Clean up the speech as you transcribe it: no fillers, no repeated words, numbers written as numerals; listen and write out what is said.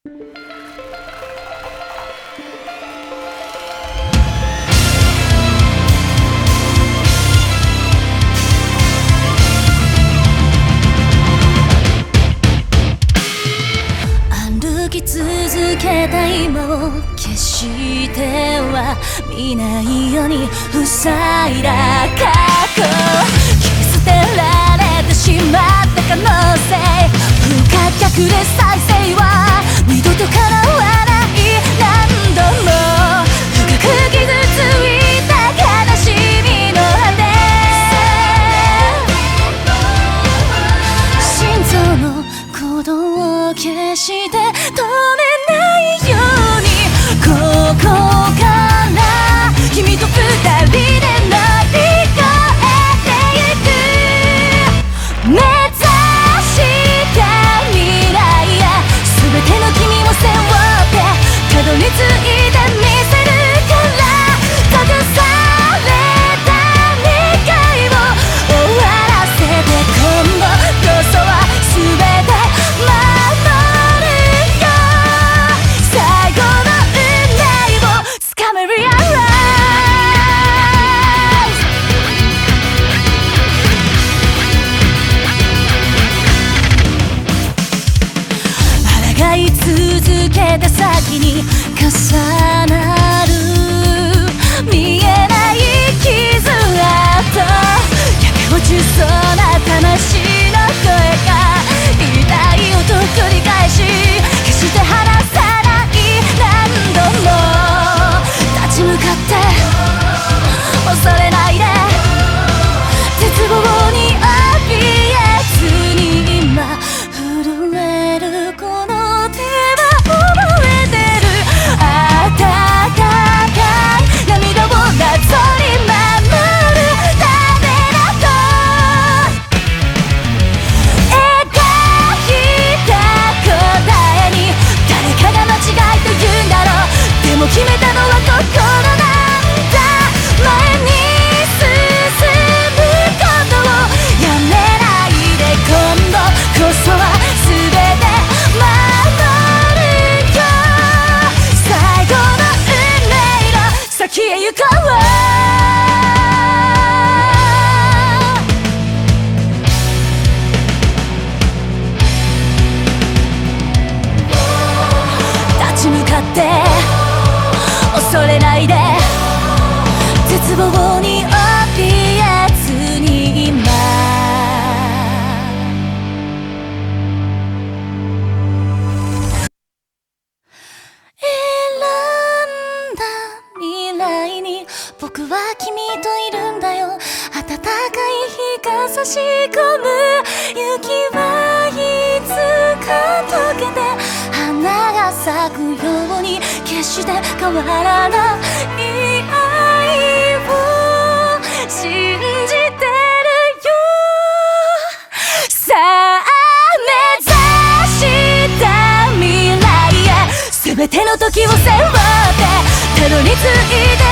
歩き続けた今を決しては見ないように塞いだ過去、切り捨てられてしまった可能性、不可逆で再生は二度と叶わない、何度も深く傷ついた悲しみの果て、心臓の鼓動を消して止めないように、ここから君と二人で乗り越えてゆく、目指した未来や全ての君を背負ってたどり着いてみせるから、閉ざされた未来を終わらせて、今度こそは全て守るよ、最後の運命をつかめ Realize、 抗い続けた先に重なる見えない傷跡、焼け落ちそうな魂の声が痛い音繰り返し、決して離さない、何度も立ち向かって恐れないで、絶望に怯えずに今震えるこの手は覚えてる、温かい涙をなぞり守るためだと描いた答えに、誰かが間違いと言うんだろう、でも決めたのは心なんだ、前に進むことをやめないで、今度こそは全て守るよ、最後の運命の先へ行こう、立ち向かって恐れないで、絶望に怯えずに今選んだ未来に、僕は君といるんだよ、暖かい日が差し込む、雪はいつか溶けて花が咲くように、決して変わらない愛を信じてるよ、さあ目指した未来へ全ての時を背負ってたどり着いて